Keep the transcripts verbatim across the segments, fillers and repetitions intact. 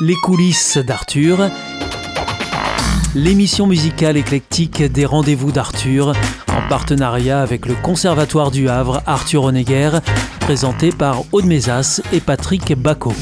Les coulisses d'Arthur, l'émission musicale éclectique des Rendez-vous d'Arthur, en partenariat avec le Conservatoire du Havre Arthur Honegger, présenté par Aude Mézas et Patrick Bacot.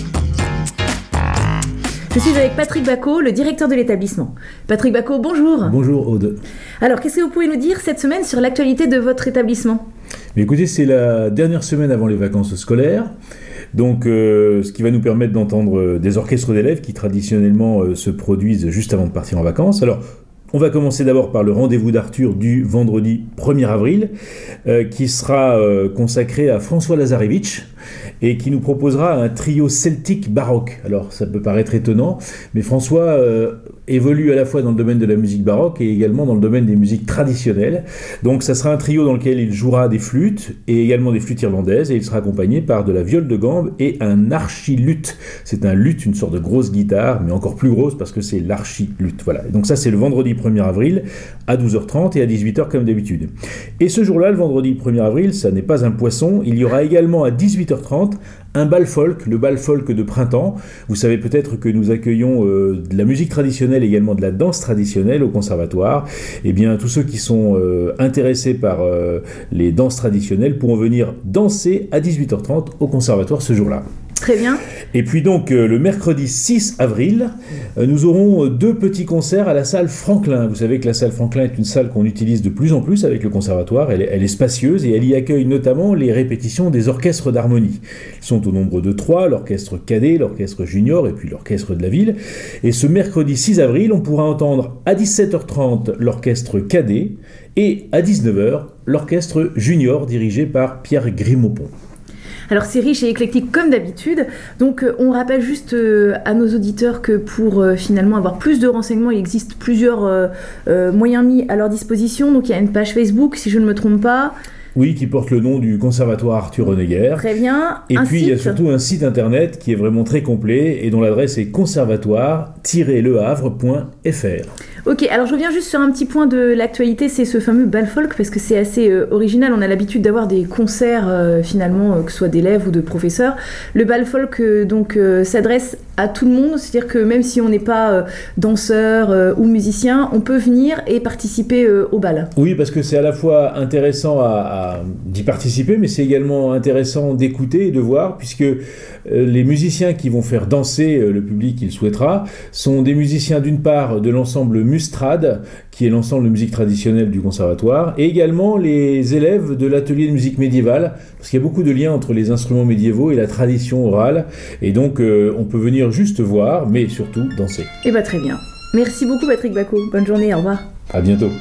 Je suis avec Patrick Bacot, le directeur de l'établissement. Patrick Bacot, bonjour. Bonjour Aude. Alors, qu'est-ce que vous pouvez nous dire cette semaine sur l'actualité de votre établissement ? Mais écoutez, c'est la dernière semaine avant les vacances scolaires. Donc, euh, ce qui va nous permettre d'entendre euh, des orchestres d'élèves qui traditionnellement euh, se produisent juste avant de partir en vacances. Alors, on va commencer d'abord par le Rendez-vous d'Arthur du vendredi premier avril, euh, qui sera euh, consacré à François Lazarevitch et qui nous proposera un trio celtique baroque. Alors, ça peut paraître étonnant, mais François euh, évolue à la fois dans le domaine de la musique baroque et également dans le domaine des musiques traditionnelles. Donc, ça sera un trio dans lequel il jouera des flûtes et également des flûtes irlandaises, et il sera accompagné par de la viole de gambe et un archiluth. C'est un luth, une sorte de grosse guitare, mais encore plus grosse parce que c'est l'archiluth. Voilà. Et donc ça, c'est le vendredi premier avril à douze heures trente et à dix-huit heures comme d'habitude. Et ce jour-là, le vendredi premier avril, ça n'est pas un poisson, il y aura également à dix-huit heures trente un bal folk, le bal folk de printemps. Vous savez peut-être que nous accueillons euh, de la musique traditionnelle et également de la danse traditionnelle au conservatoire. Eh bien, tous ceux qui sont euh, intéressés par euh, les danses traditionnelles pourront venir danser à dix-huit heures trente au conservatoire ce jour-là. Très bien. Et puis donc, euh, le mercredi six avril, euh, nous aurons euh, deux petits concerts à la salle Franklin. Vous savez que la salle Franklin est une salle qu'on utilise de plus en plus avec le conservatoire. Elle est, elle est spacieuse et elle y accueille notamment les répétitions des orchestres d'harmonie. Ils sont au nombre de trois, l'orchestre cadet, l'orchestre junior et puis l'orchestre de la ville. Et ce mercredi six avril, on pourra entendre à dix-sept heures trente l'orchestre cadet et à dix-neuf heures l'orchestre junior dirigé par Pierre Grimaupont. Alors c'est riche et éclectique comme d'habitude, donc euh, on rappelle juste euh, à nos auditeurs que pour euh, finalement avoir plus de renseignements, il existe plusieurs euh, euh, moyens mis à leur disposition. Donc il y a une page Facebook, si je ne me trompe pas. Oui, qui porte le nom du Conservatoire Arthur Honegger. Très bien. Et un puis site. il y a surtout un site internet qui est vraiment très complet et dont l'adresse est conservatoire tiret le havre point f r. Ok, alors je reviens juste sur un petit point de l'actualité, c'est ce fameux bal folk, parce que c'est assez euh, original. On a l'habitude d'avoir des concerts euh, finalement, euh, que ce soit d'élèves ou de professeurs. Le bal folk euh, donc euh, s'adresse à tout le monde, c'est-à-dire que même si on n'est pas euh, danseur euh, ou musicien, on peut venir et participer euh, au bal. Oui, parce que c'est à la fois intéressant à, à, d'y participer, mais c'est également intéressant d'écouter et de voir, puisque euh, les musiciens qui vont faire danser euh, le public qu'il souhaitera sont des musiciens d'une part de l'ensemble Mustrad, qui est l'ensemble de musique traditionnelle du conservatoire, et également les élèves de l'atelier de musique médiévale, parce qu'il y a beaucoup de liens entre les instruments médiévaux et la tradition orale, et donc euh, on peut venir juste voir, mais surtout danser. Et bah très bien. Merci beaucoup Patrick Bacot. Bonne journée, au revoir. À bientôt.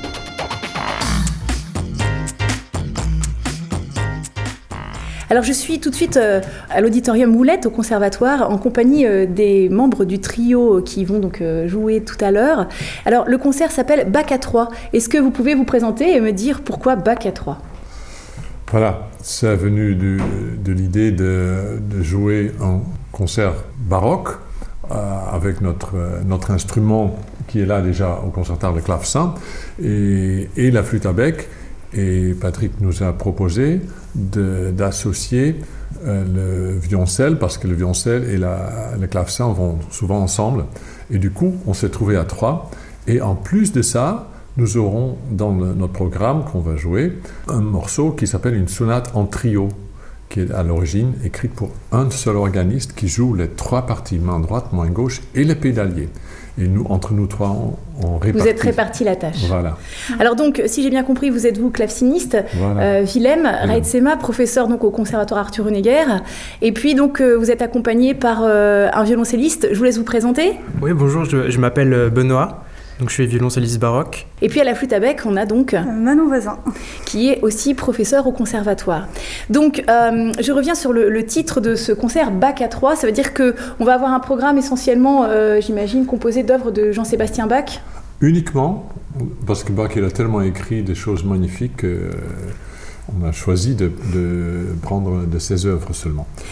Alors je suis tout de suite euh, à l'auditorium Moulette au conservatoire en compagnie euh, des membres du trio qui vont donc euh, jouer tout à l'heure. Alors le concert s'appelle Bach à trois. Est-ce que vous pouvez vous présenter et me dire pourquoi Bach à trois ? Voilà, c'est venu de, de l'idée de, de jouer un concert baroque euh, avec notre, notre instrument qui est là déjà au conservatoire, le clavecin, et, et la flûte à bec. Et Patrick nous a proposé de, d'associer euh, le violoncelle, parce que le violoncelle et la, le clavecin vont souvent ensemble. Et du coup, on s'est trouvé à trois. Et en plus de ça, nous aurons dans le, notre programme qu'on va jouer un morceau qui s'appelle une sonate en trio, qui est à l'origine écrite pour un seul organiste qui joue les trois parties, main droite, main gauche et le pédalier. Et nous, entre nous trois, on, on répartit. Vous êtes répartis la tâche. Voilà. Alors donc, si j'ai bien compris, vous êtes vous claveciniste, voilà. euh, Willem Reitsema, professeur donc au Conservatoire Arthur Honegger, et puis donc euh, vous êtes accompagné par euh, un violoncelliste. Je vous laisse vous présenter. Oui, bonjour, je, je m'appelle Benoît. Donc je suis violoncelliste baroque. Et puis à la flûte à bec, on a donc Manon Voisin, qui est aussi professeur au conservatoire. Donc euh, je reviens sur le, le titre de ce concert, Bach à trois. Ça veut dire qu'on va avoir un programme essentiellement, euh, j'imagine, composé d'œuvres de Jean-Sébastien Bach. Uniquement, parce que Bach il a tellement écrit des choses magnifiques qu'on euh, a choisi de, de prendre de ses œuvres seulement.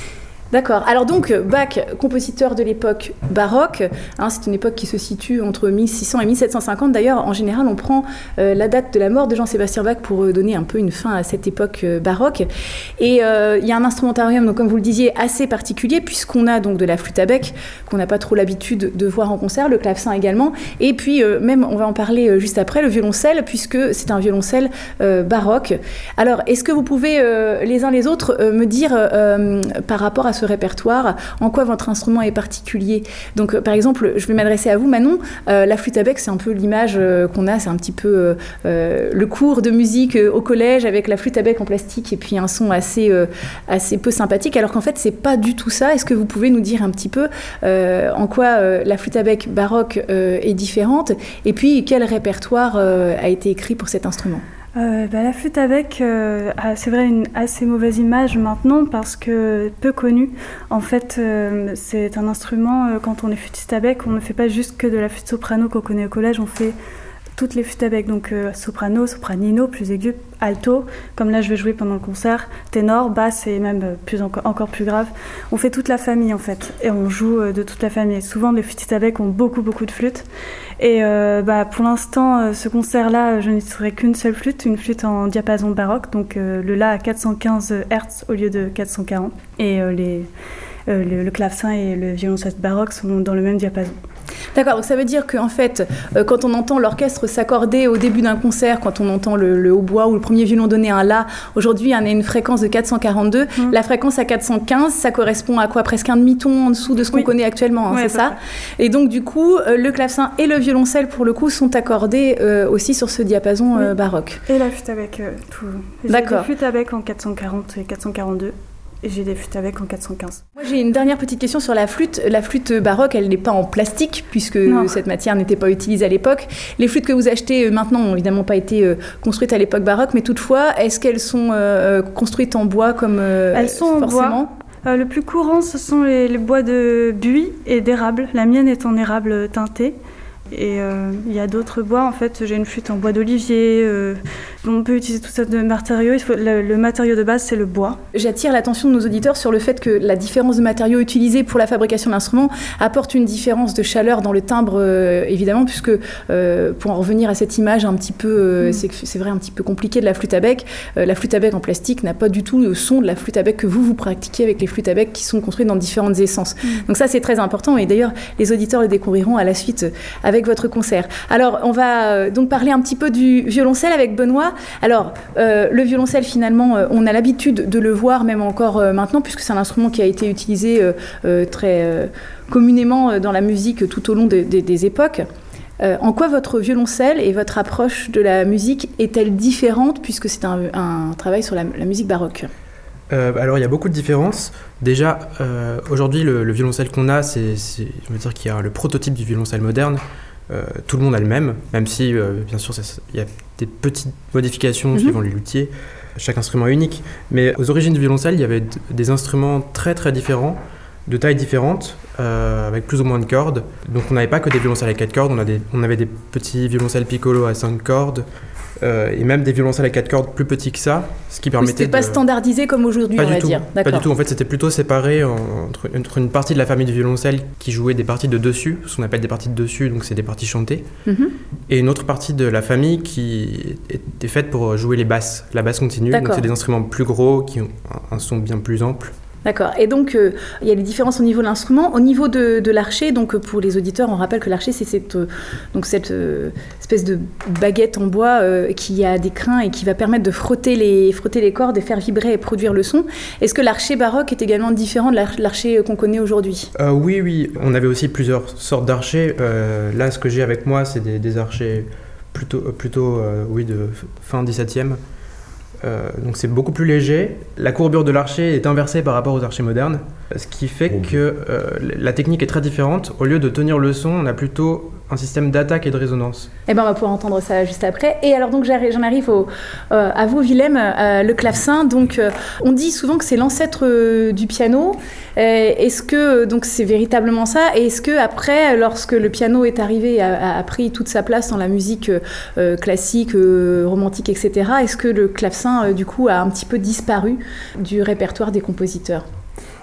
D'accord. Alors donc, Bach, compositeur de l'époque baroque, hein, c'est une époque qui se situe entre mille six cents et mille sept cent cinquante. D'ailleurs, en général, on prend euh, la date de la mort de Jean-Sébastien Bach pour euh, donner un peu une fin à cette époque euh, baroque. Et euh, il y a un instrumentarium, donc, comme vous le disiez, assez particulier, puisqu'on a donc de la flûte à bec, qu'on n'a pas trop l'habitude de voir en concert, le clavecin également, et puis euh, même, on va en parler euh, juste après, le violoncelle, puisque c'est un violoncelle euh, baroque. Alors, est-ce que vous pouvez, euh, les uns les autres, euh, me dire, euh, par rapport à ce répertoire, en quoi votre instrument est particulier? Donc, euh, par exemple, je vais m'adresser à vous, Manon. Euh, la flûte à bec, c'est un peu l'image euh, qu'on a, c'est un petit peu euh, euh, le cours de musique euh, au collège avec la flûte à bec en plastique et puis un son assez, euh, assez peu sympathique, alors qu'en fait, c'est pas du tout ça. Est-ce que vous pouvez nous dire un petit peu euh, en quoi euh, la flûte à bec baroque euh, est différente et puis quel répertoire euh, a été écrit pour cet instrument? Euh, bah, la flûte à bec, euh, a, c'est vrai, une assez mauvaise image maintenant parce que peu connue. En fait, euh, c'est un instrument, euh, quand on est flûtiste à bec, on ne fait pas juste que de la flûte soprano qu'on connaît au collège, on fait toutes les flûtes à bec, donc euh, soprano, sopranino, plus aigu, alto, comme là je vais jouer pendant le concert, ténor, basse et même plus encore, encore plus grave. On fait toute la famille en fait, et on joue euh, de toute la famille. Souvent les flûtistes à bec ont beaucoup beaucoup de flûtes. Et euh, bah, pour l'instant, euh, ce concert-là, je n'utiliserai qu'une seule flûte, une flûte en diapason baroque, donc euh, le La à quatre cent quinze hertz au lieu de quatre cent quarante. Et euh, les, euh, le, le clavecin et le violoncelle baroque sont dans le même diapason. D'accord, donc ça veut dire qu'en fait, euh, quand on entend l'orchestre s'accorder au début d'un concert, quand on entend le, le hautbois ou le premier violon donner un La, aujourd'hui on a une fréquence de quatre cent quarante-deux, mmh. La fréquence à quatre cent quinze, ça correspond à quoi? Presque un demi-ton en dessous de ce qu'on oui. connaît actuellement, hein, oui, c'est ça? Et donc du coup, euh, le clavecin et le violoncelle pour le coup sont accordés euh, aussi sur ce diapason oui. euh, baroque. Et la flûte à bec, euh, tout. J'ai D'accord. des flûtes à bec en quatre cent quarante et quatre cent quarante-deux. Et j'ai des flûtes à bec en quatre cent quinze. Moi, j'ai une dernière petite question sur la flûte. La flûte baroque, elle n'est pas en plastique, puisque non. cette matière n'était pas utilisée à l'époque. Les flûtes que vous achetez maintenant n'ont évidemment pas été euh, construites à l'époque baroque, mais toutefois, est-ce qu'elles sont euh, construites en bois comme euh, Elles sont forcément en bois. Euh, le plus courant, ce sont les, les bois de buis et d'érable. La mienne est en érable teinté. Et il euh, y a d'autres bois, en fait, j'ai une flûte en bois d'olivier, euh, on peut utiliser tout ça de matériaux, il faut, le, le matériau de base c'est le bois. J'attire l'attention de nos auditeurs sur le fait que la différence de matériaux utilisés pour la fabrication de l'instrument apporte une différence de chaleur dans le timbre, euh, évidemment, puisque euh, pour en revenir à cette image un petit peu, euh, mmh. c'est, c'est vrai, un petit peu compliqué de la flûte à bec, euh, la flûte à bec en plastique n'a pas du tout le son de la flûte à bec que vous, vous pratiquez avec les flûtes à bec qui sont construites dans différentes essences. Mmh. Donc ça c'est très important et d'ailleurs les auditeurs le découvriront à la suite avec avec votre concert. Alors, on va euh, donc parler un petit peu du violoncelle avec Benoît. Alors, euh, le violoncelle, finalement, euh, on a l'habitude de le voir, même encore euh, maintenant, puisque c'est un instrument qui a été utilisé euh, euh, très euh, communément euh, dans la musique tout au long de, de, des époques. Euh, en quoi votre violoncelle et votre approche de la musique est-elle différente, puisque c'est un, un travail sur la, la musique baroque ? Euh, alors il y a beaucoup de différences. Déjà, euh, aujourd'hui le, le violoncelle qu'on a, c'est, c'est, on va dire qu'il y a le prototype du violoncelle moderne. Euh, tout le monde a le même, même si euh, bien sûr il y a des petites modifications mm-hmm. suivant les luthiers. Chaque instrument est unique. Mais aux origines du violoncelle, il y avait d- des instruments très très différents, de tailles différentes, euh, avec plus ou moins de cordes. Donc on n'avait pas que des violoncelles à quatre cordes, on, a des, on avait des petits violoncelles piccolo à cinq cordes. Euh, et même des violoncelles à quatre cordes plus petits que ça, ce qui permettait. C'était pas de... standardisé comme aujourd'hui, pas on va tout, dire. D'accord. Pas du tout. En fait, c'était plutôt séparé en, entre, entre une partie de la famille du violoncelle qui jouait des parties de dessus, ce qu'on appelle des parties de dessus, donc c'est des parties chantées, mm-hmm. et une autre partie de la famille qui était faite pour jouer les basses, la basse continue. D'accord. Donc c'est des instruments plus gros qui ont un, un son bien plus ample. D'accord. Et donc, euh, il y a des différences au niveau de l'instrument. Au niveau de, de l'archet, donc pour les auditeurs, on rappelle que l'archet, c'est cette, euh, donc cette euh, espèce de baguette en bois euh, qui a des crins et qui va permettre de frotter les, frotter les cordes et faire vibrer et produire le son. Est-ce que l'archet baroque est également différent de l'archet qu'on connaît aujourd'hui ? euh, Oui, oui. On avait aussi plusieurs sortes d'archets. Euh, là, ce que j'ai avec moi, c'est des, des archets plutôt, plutôt euh, oui, de fin dix-septième. Euh, donc c'est beaucoup plus léger. La courbure de l'archet est inversée par rapport aux archets modernes, ce qui fait oh. que euh, la technique est très différente. Au lieu de tenir le son, on a plutôt un système d'attaque et de résonance. Eh ben, on va pouvoir entendre ça juste après. Et alors donc j'en arrive au, euh, à vous, Willem, euh, le clavecin. Donc euh, on dit souvent que c'est l'ancêtre euh, du piano. Euh, est-ce que donc c'est véritablement ça ? Et est-ce que après, lorsque le piano est arrivé, a, a pris toute sa place dans la musique euh, classique, euh, romantique, et cetera, est-ce que le clavecin euh, du coup a un petit peu disparu du répertoire des compositeurs ?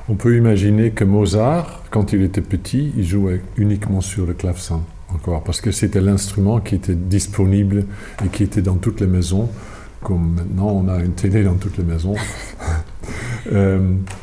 On peut imaginer que Mozart, quand il était petit, il jouait uniquement sur le clavecin, encore, parce que c'était l'instrument qui était disponible et qui était dans toutes les maisons, comme maintenant on a une télé dans toutes les maisons. euh,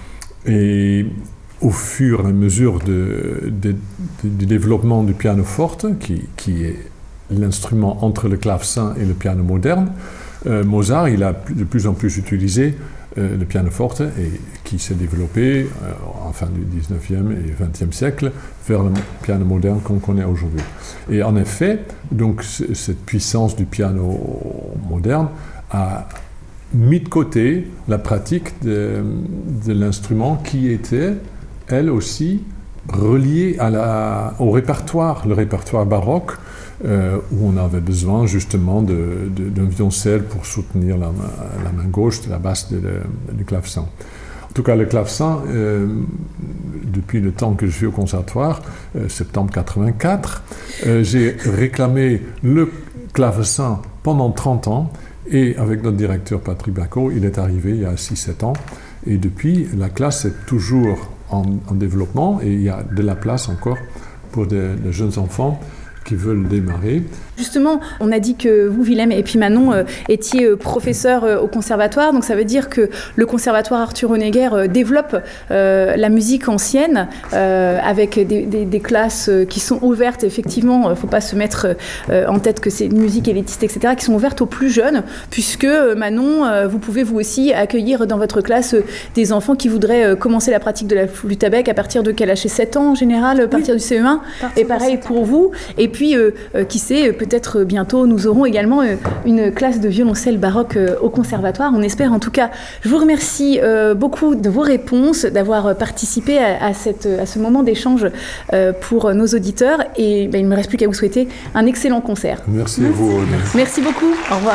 et au fur et à mesure de, de, de, du développement du pianoforte, qui, qui est l'instrument entre le clavecin et le piano moderne, euh, Mozart, il a de plus en plus utilisé euh, le pianoforte, et qui s'est développé euh, en fin du dix-neuvième et vingtième siècle vers le piano moderne qu'on connaît aujourd'hui. Et en effet, donc, c- cette puissance du piano moderne a mis de côté la pratique de, de l'instrument qui était, elle aussi, reliée à la, au répertoire, le répertoire baroque, euh, où on avait besoin justement de, de, d'un violoncelle pour soutenir la, la main gauche de la basse de, de, du clavecin. En tout cas, le clavecin, euh, depuis le temps que je suis au conservatoire, euh, septembre quatre-vingt-quatre, euh, j'ai réclamé le clavecin pendant trente ans, et avec notre directeur Patrick Bacot, il est arrivé il y a six sept ans, et depuis, la classe est toujours en, en développement, et il y a de la place encore pour des, des jeunes enfants qui veulent démarrer. Justement, on a dit que vous, Willem, et puis Manon, euh, étiez euh, professeurs euh, au conservatoire, donc ça veut dire que le conservatoire Arthur Honegger euh, développe euh, la musique ancienne euh, avec des, des, des classes euh, qui sont ouvertes, effectivement, il ne faut pas se mettre euh, en tête que c'est une musique élitiste, et cetera, qui sont ouvertes aux plus jeunes, puisque euh, Manon, euh, vous pouvez vous aussi accueillir dans votre classe euh, des enfants qui voudraient euh, commencer la pratique de la flûte à bec à partir de quel âge? sept ans en général, à partir oui. du C E un, et pareil pour vous, et puis euh, euh, qui sait, peut-être Peut-être bientôt, nous aurons également une classe de violoncelle baroque au conservatoire. On espère en tout cas. Je vous remercie beaucoup de vos réponses, d'avoir participé à, à, cette, à ce moment d'échange pour nos auditeurs. Et ben, il ne me reste plus qu'à vous souhaiter un excellent concert. Merci, Merci. à vous. Merci. Merci beaucoup. Au revoir.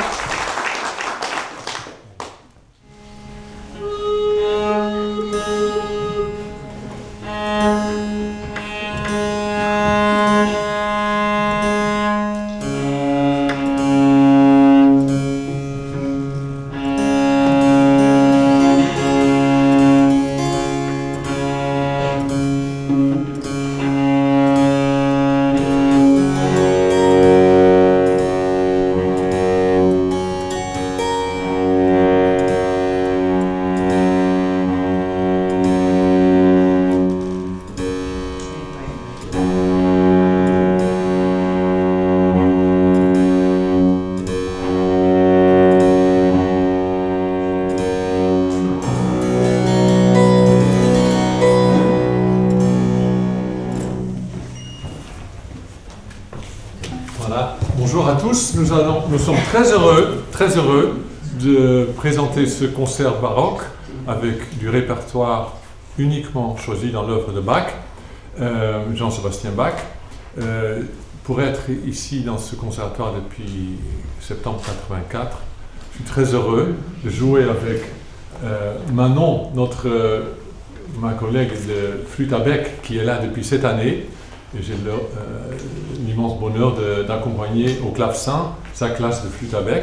Nous, allons, nous sommes très heureux, très heureux de présenter ce concert baroque avec du répertoire uniquement choisi dans l'œuvre de Bach, euh, Jean-Sébastien Bach. Euh, pour être ici dans ce conservatoire depuis septembre quatre-vingt-quatre, je suis très heureux de jouer avec euh, Manon, notre, euh, ma collègue de flûte à bec, qui est là depuis cette année. Et j'ai euh, l'immense bonheur de, d'accompagner au clavecin sa classe de flûte à bec.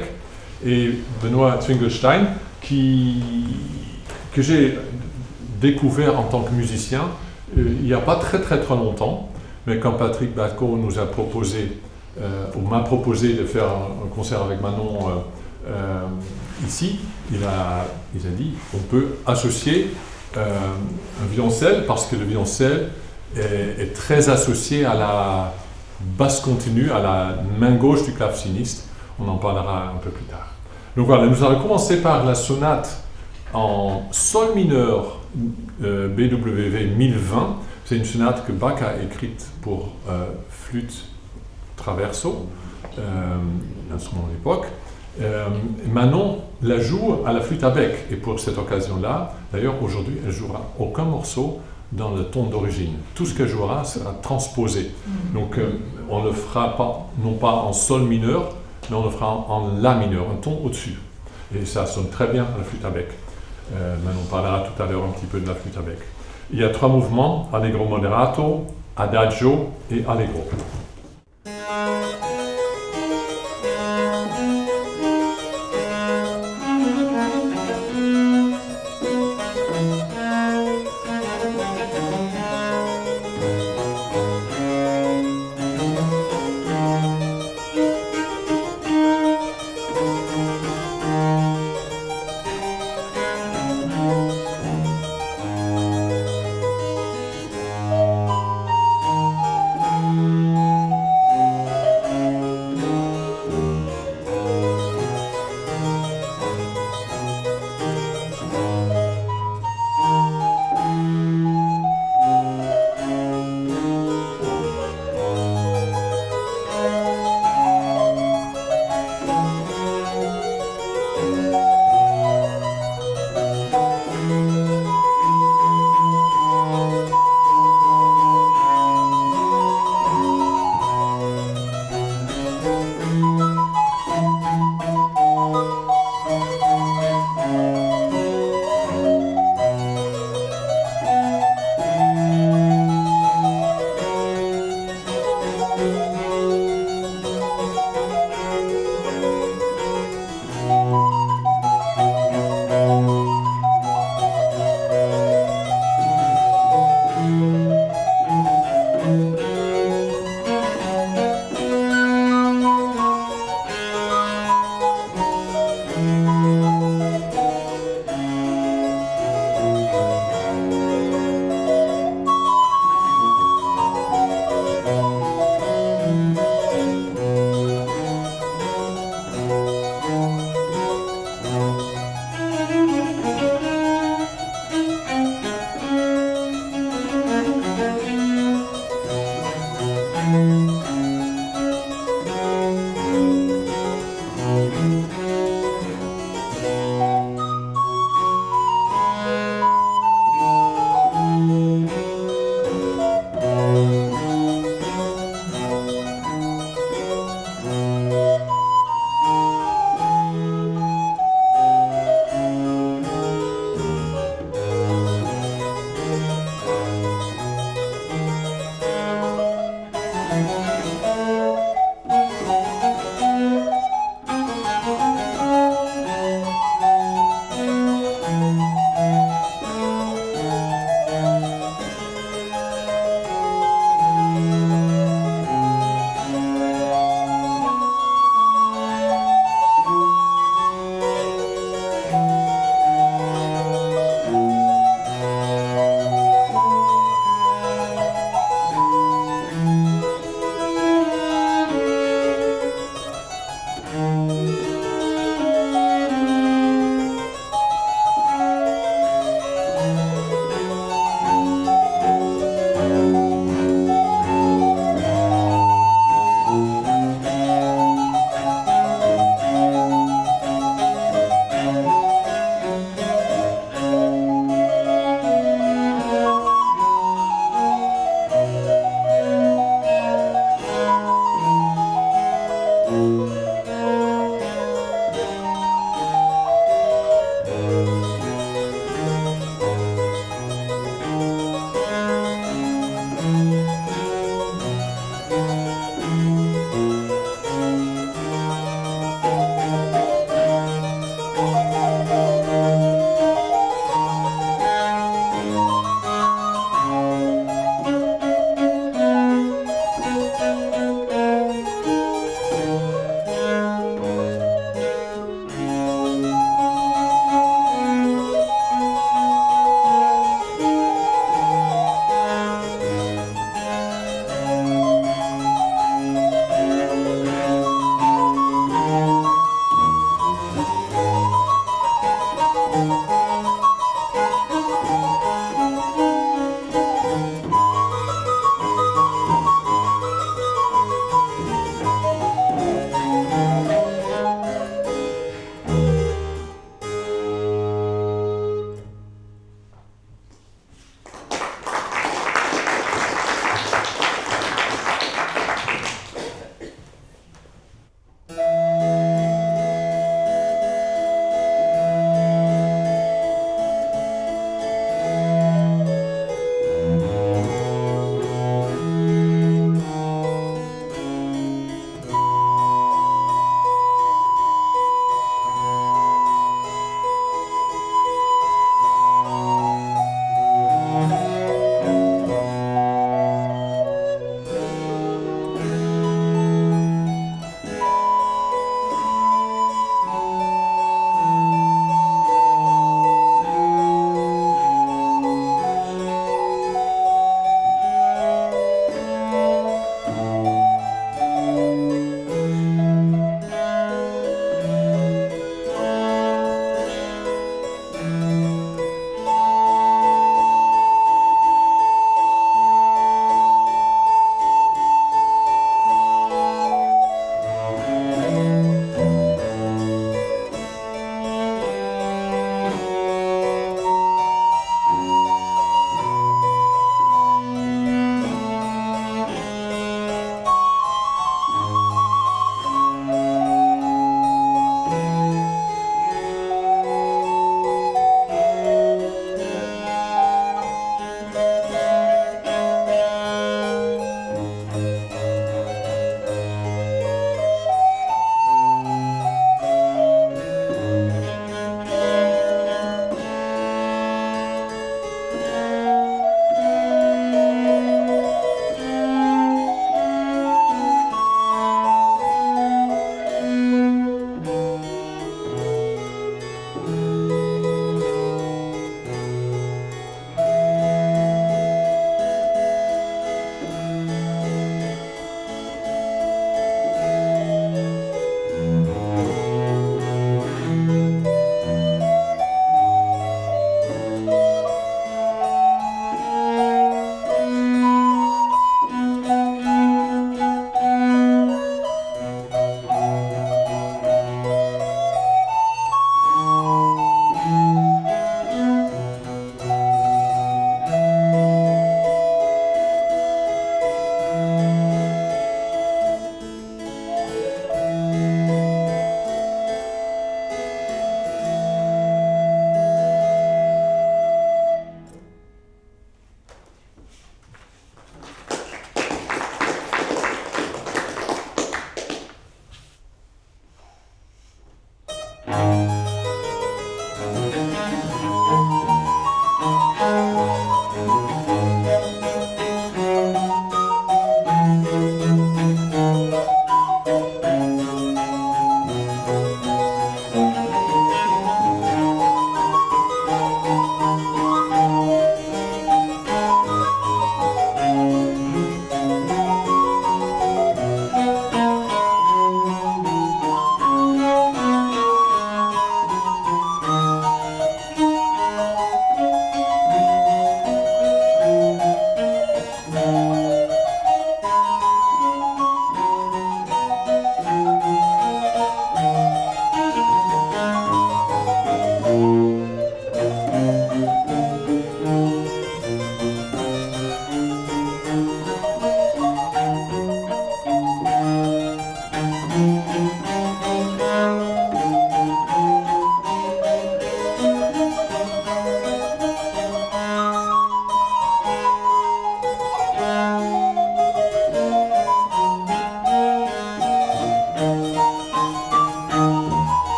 Et Benoît Zwingelstein, qui, que j'ai découvert en tant que musicien euh, il n'y a pas très très très longtemps, mais quand Patrick Bacot nous a proposé, euh, ou m'a proposé de faire un, un concert avec Manon euh, euh, ici, il a, il a dit on peut associer euh, un violoncelle, parce que le violoncelle Est, est très associé à la basse continue, à la main gauche du claveciniste. On en parlera un peu plus tard. Donc voilà, nous allons commencer par la sonate en sol mineur euh, B W V mille vingt. C'est une sonate que Bach a écrite pour euh, flûte traverso, euh, l'instrument de l'époque. Euh, Manon la joue à la flûte à bec, et pour cette occasion-là, d'ailleurs aujourd'hui, elle jouera aucun morceau dans le ton d'origine. Tout ce qu'elle jouera sera transposé. Donc euh, on ne le fera pas, non pas en sol mineur, mais on le fera en, en la mineur, un ton au-dessus. Et ça sonne très bien à la flûte à bec. Euh, Manon parlera tout à l'heure un petit peu de la flûte à bec. Il y a trois mouvements, allegro moderato, adagio et allegro.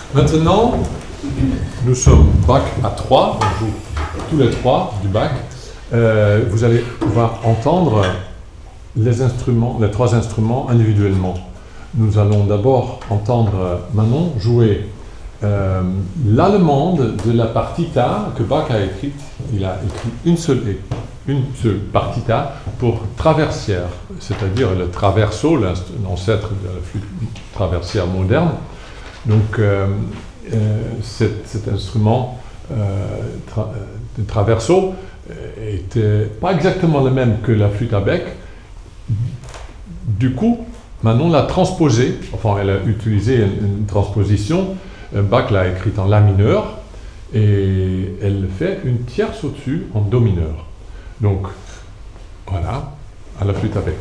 Maintenant, nous sommes bac à trois, on joue tous les trois du bac. Euh, vous allez pouvoir entendre les instruments, les trois instruments individuellement. Nous allons d'abord entendre Manon jouer euh, l'allemande de la partita que Bach a écrite. Il a écrit une seule, une seule partita pour traversière, c'est-à-dire le traverso, l'ancêtre de la flûte traversière moderne. Donc, euh, euh, cet, cet instrument euh, tra de traverso était pas exactement le même que la flûte à bec. Du coup, Manon l'a transposé, enfin elle a utilisé une, une transposition, Bach l'a écrite en la mineur, et elle fait une tierce au-dessus en do mineur. Donc, voilà, à la flûte à bec.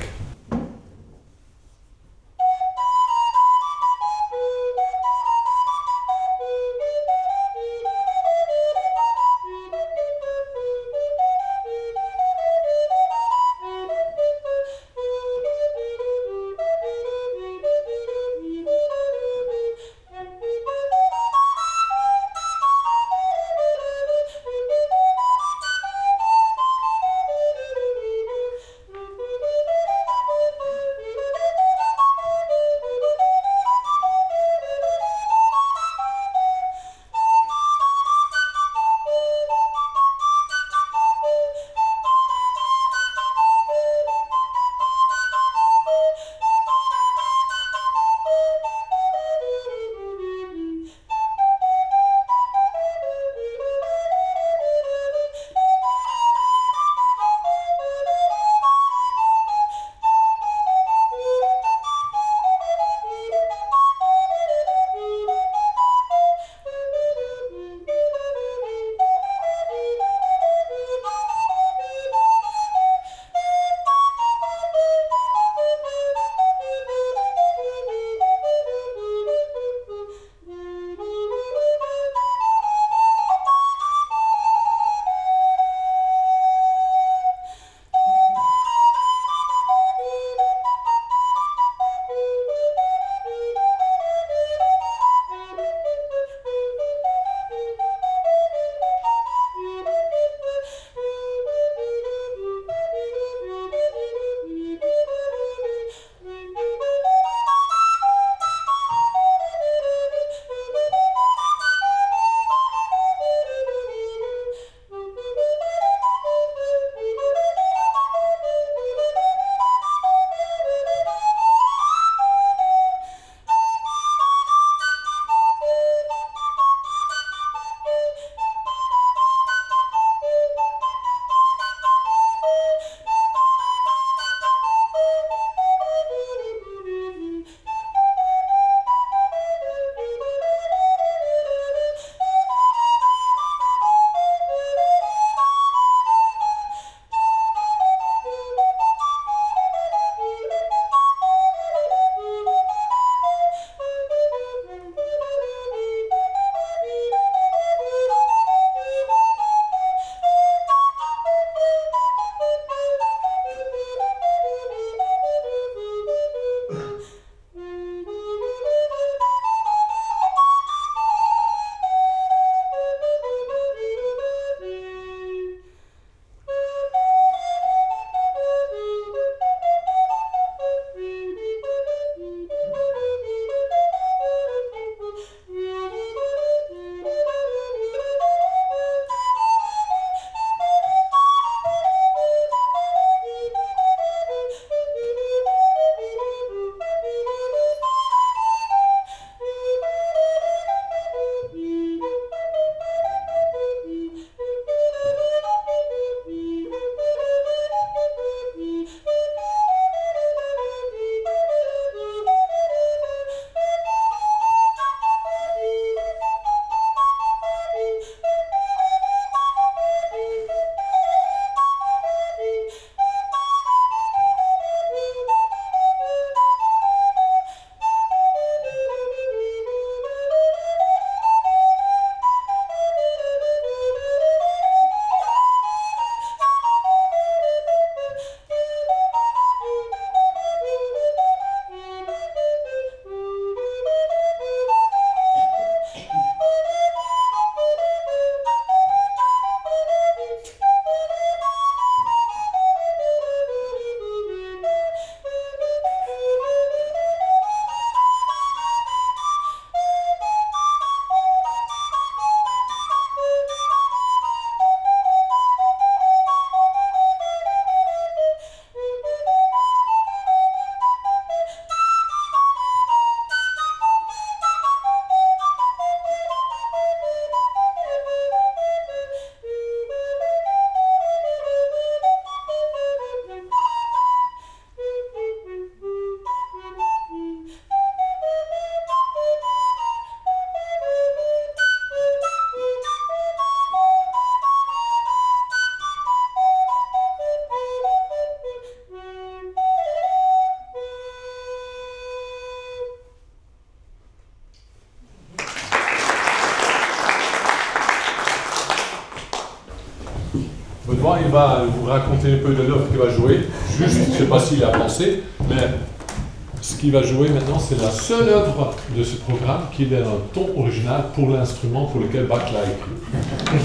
Bon, il va vous raconter un peu de l'œuvre qu'il va jouer. Juste, je ne sais pas s'il a pensé, mais ce qu'il va jouer maintenant, c'est la seule œuvre de ce programme qui est un ton original pour l'instrument pour lequel Bach l'a écrit.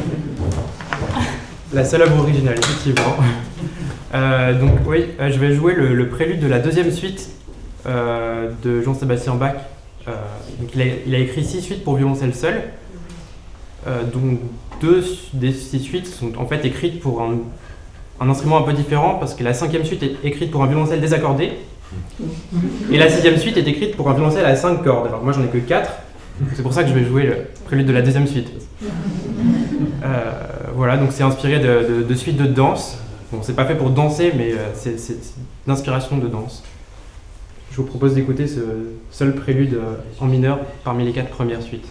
La seule œuvre originale, effectivement. Euh, donc oui, euh, je vais jouer le, le prélude de la deuxième suite euh, de Jean-Sébastien Bach. Euh, donc il, a, il a écrit six suites pour violoncelle seul, euh, dont deux des six suites sont en fait écrites pour un, un instrument un peu différent, parce que la cinquième suite est écrite pour un violoncelle désaccordé, et la sixième suite est écrite pour un violoncelle à cinq cordes. Alors moi j'en ai que quatre, c'est pour ça que je vais jouer le prélude de la deuxième suite. Euh, voilà, donc c'est inspiré de, de, de suites de danse. Bon, c'est pas fait pour danser, mais euh, c'est, c'est, c'est d'inspiration de danse. Je vous propose d'écouter ce seul prélude euh, en mineur parmi les quatre premières suites.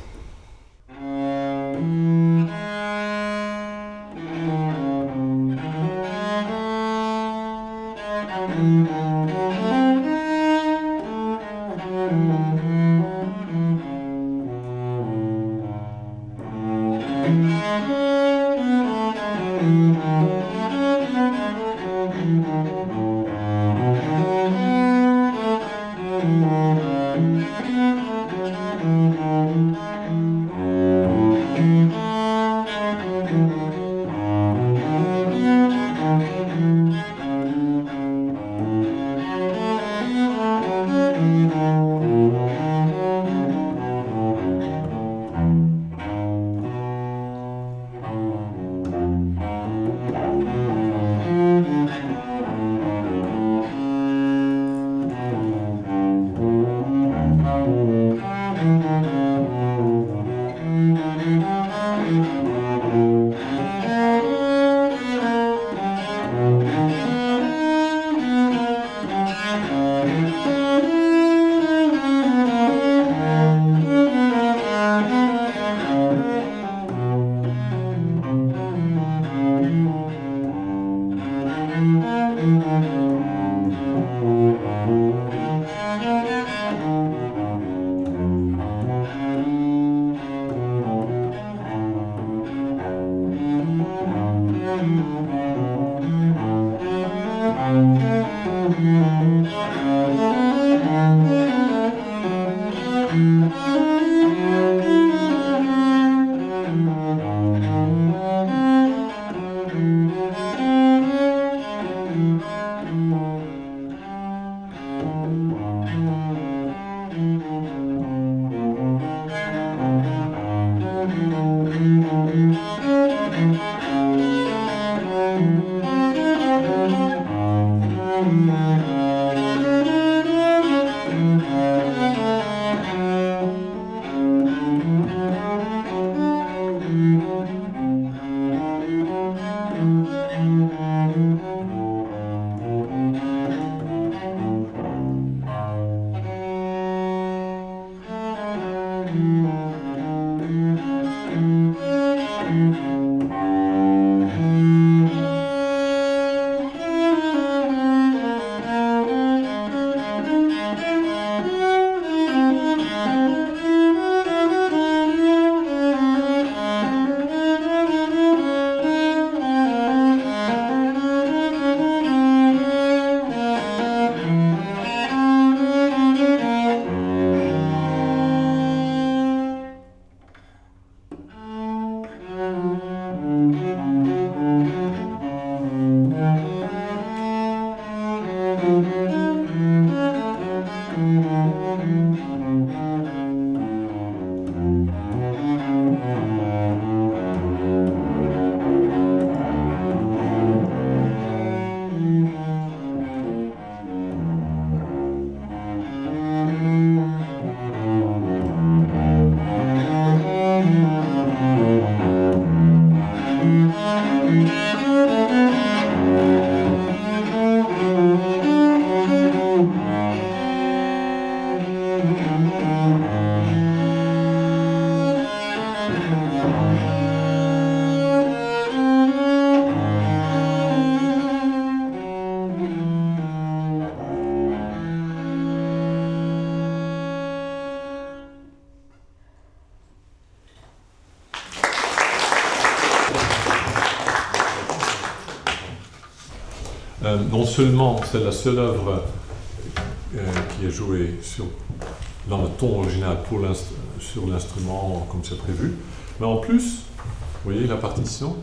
Euh, non seulement c'est la seule œuvre euh, qui est jouée sur, dans le ton original pour l'inst- sur l'instrument comme c'est prévu, mais en plus, vous voyez la partition,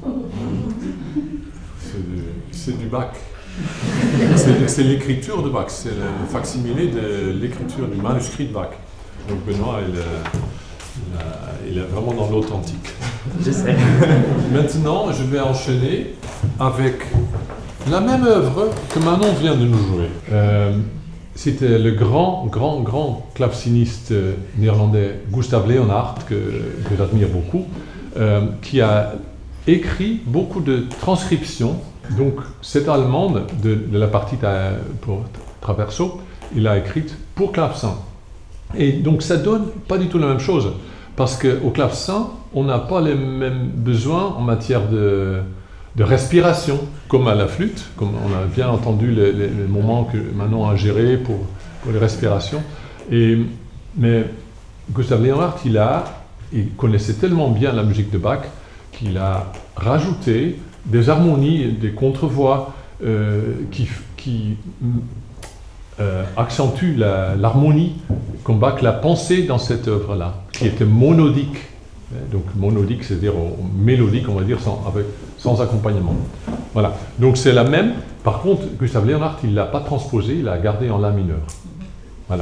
c'est du, c'est du Bach. C'est, c'est l'écriture de Bach, c'est le facsimilé de l'écriture du manuscrit de Bach. Donc Benoît, il, il, il est vraiment dans l'authentique. Je sais. Maintenant, je vais enchaîner avec la même œuvre que Manon vient de nous jouer. Euh, c'était le grand, grand, grand claveciniste néerlandais Gustav Leonhardt, que, que j'admire beaucoup, euh, qui a écrit beaucoup de transcriptions. Donc, cette allemande de, de la partie pour Traverso, il l'a écrite pour clavecin. Et donc, ça donne pas du tout la même chose, parce qu'au clavecin, on n'a pas les mêmes besoins en matière de, de respiration, comme à la flûte, comme on a bien entendu les, les, les moments que Manon a gérés pour, pour les respirations. Et, mais Gustav Leonhardt, il, a, il connaissait tellement bien la musique de Bach qu'il a rajouté des harmonies, des contrevoix euh, qui, qui euh, accentuent la, l'harmonie comme Bach l'a pensé dans cette œuvre-là, qui était monodique. Donc monodique, c'est-à-dire mélodique, on va dire, sans, avec, sans accompagnement. Voilà. Donc c'est la même. Par contre, Gustav Leonhardt, il ne l'a pas transposé, il l'a gardé en la mineur. Voilà.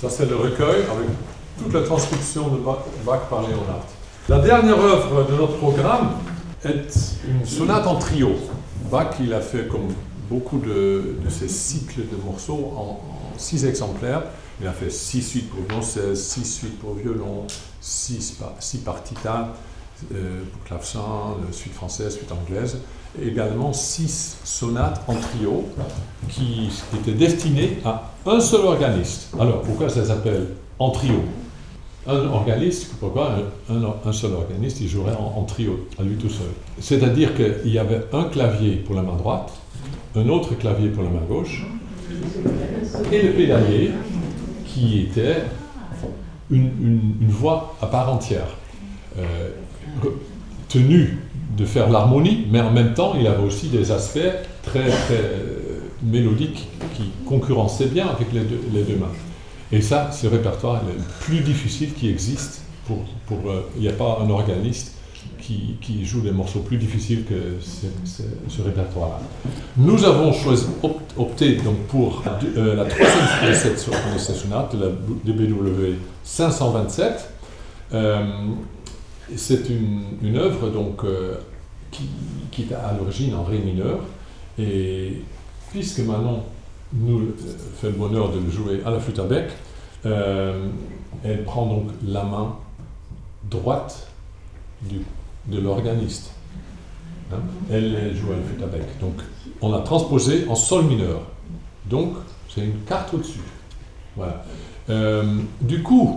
Ça, c'est le recueil avec toute la transcription de Bach par Léonard. La dernière œuvre de notre programme est une sonate en trio. Bach, il a fait comme beaucoup de, de ces cycles de morceaux en, en six exemplaires. Il a fait six suites pour violoncelle, six suites pour violon, six, six partitas euh, pour clavecin, suite française, suite anglaise, et également six sonates en trio qui étaient destinées à un seul organiste. Alors, pourquoi ça s'appelle en trio? Un organiste, pourquoi un, un, un seul organiste, il jouerait en, en trio, à lui tout seul. C'est-à-dire qu'il y avait un clavier pour la main droite, un autre clavier pour la main gauche, et le pédalier, qui était une, une, une voix à part entière, euh, tenu de faire l'harmonie, mais en même temps, il avait aussi des aspects très, très euh, mélodiques qui concurrençaient bien avec les deux, les deux mains. Et ça, ce répertoire est le plus difficile qui existe. Pour, pour, euh, il n'y a pas un organiste qui, qui joue des morceaux plus difficiles que ce, ce, ce répertoire-là. Nous avons choisi, opté donc pour euh, la troisième de cette, de cette sonate, la D B W cinq cent vingt-sept. Euh, c'est une, une œuvre donc, euh, qui, qui est à l'origine en ré mineur. Et puisque Manon nous fait le bonheur de le jouer à la flûte à bec, euh, elle prend donc la main droite du, de l'organiste. Hein? Elle, elle joue à la flûte à bec. Donc, on l'a transposé en sol mineur. Donc, c'est une carte au-dessus. Voilà. Euh, du coup,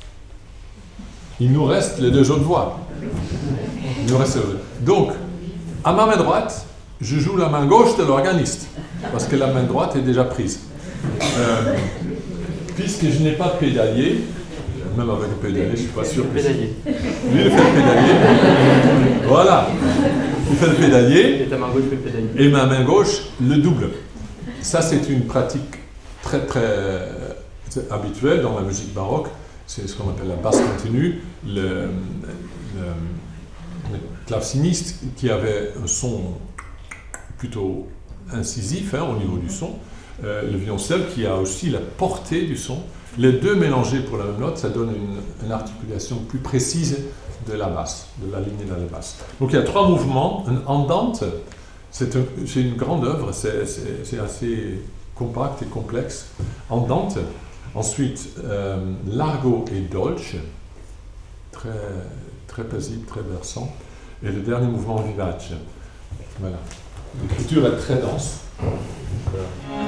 il nous reste les deux autres voix. Il nous reste... Donc, à ma main droite, je joue la main gauche de l'organiste, parce que la main droite est déjà prise. Euh, puisque je n'ai pas de pédalier, même avec le pédalier, je ne suis pas sûr. Que pédalier. Lui, il fait le pédalier. Voilà. Il fait le pédalier. Et ta main gauche fait le pédalier. Et ma main gauche, le double. Ça, c'est une pratique très, très habituelle dans la musique baroque. C'est ce qu'on appelle la basse continue. Le, le, le claveciniste qui avait un son plutôt incisif hein, au niveau du son, euh, le violoncelle qui a aussi la portée du son. Les deux mélangés pour la même note, ça donne une, une articulation plus précise de la basse, de la ligne de la basse. Donc il y a trois mouvements. Un andante, c'est un, une grande œuvre, c'est, c'est, c'est assez compact et complexe. Andante. Ensuite, euh, largo et dolce, très, très paisible, très versant. Et le dernier mouvement, vivace. Voilà. L'écriture est très dense. Voilà.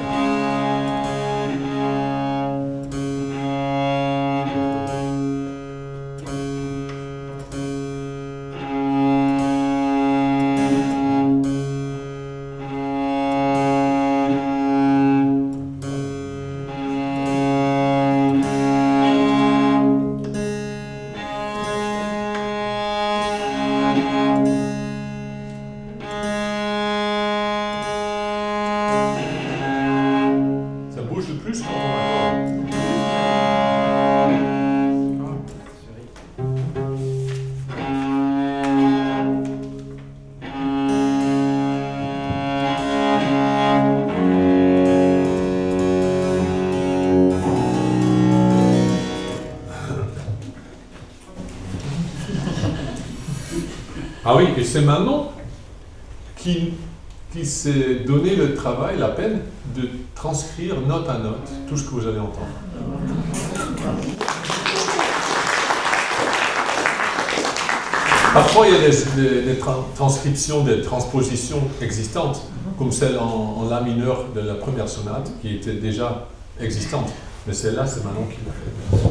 Ah oui, et c'est Manon qui, qui s'est donné le travail, la peine de transcrire note à note tout ce que vous allez entendre. Parfois, il y a des, des, des tra- transcriptions, des transpositions existantes, comme celle en, en La mineur de la première sonate, qui était déjà existante. Mais celle-là, c'est Manon qui l'a fait.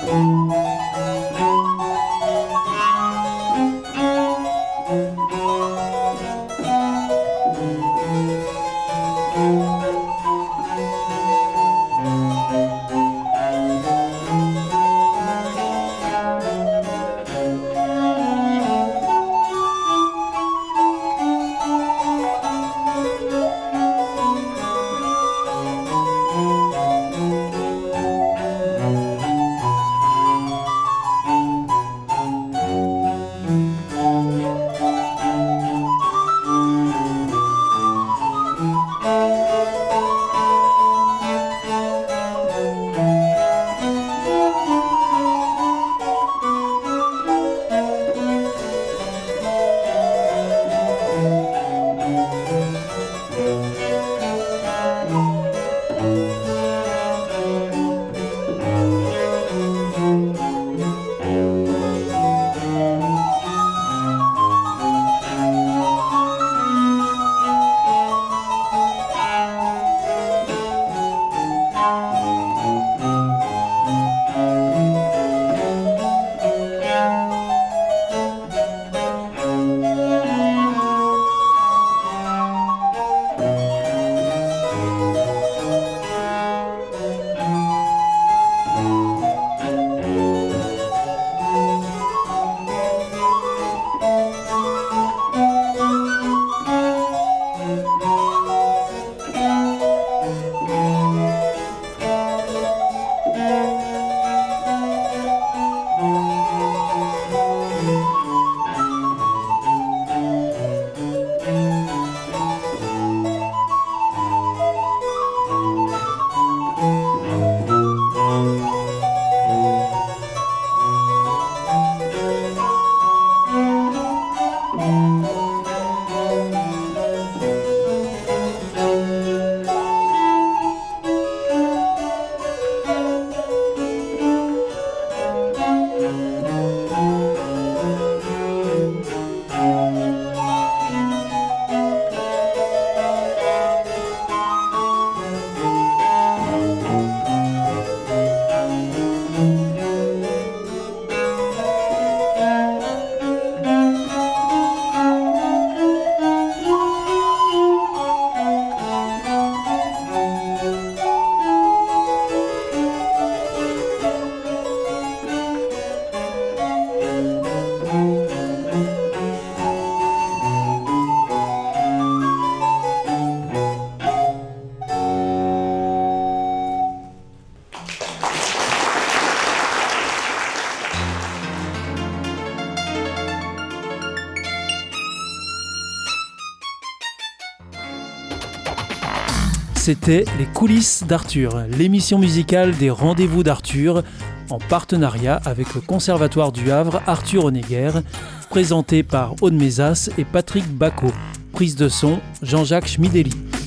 C'était Les coulisses d'Arthur, l'émission musicale des Rendez-vous d'Arthur, en partenariat avec le Conservatoire du Havre Arthur Honegger, présenté par Aude Mézas et Patrick Bacot. Prise de son, Jean-Jacques Schmidelli.